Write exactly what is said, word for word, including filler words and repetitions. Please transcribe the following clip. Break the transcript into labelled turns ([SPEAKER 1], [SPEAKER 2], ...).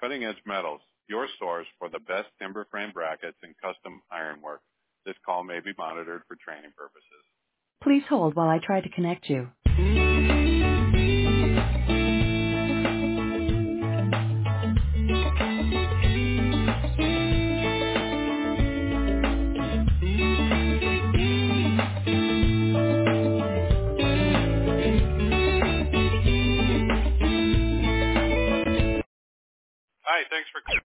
[SPEAKER 1] Cutting Edge Metals, your source for the best timber frame brackets and custom ironwork. This call may be monitored for training purposes.
[SPEAKER 2] Please hold while I try to connect you.
[SPEAKER 1] Hi, thanks for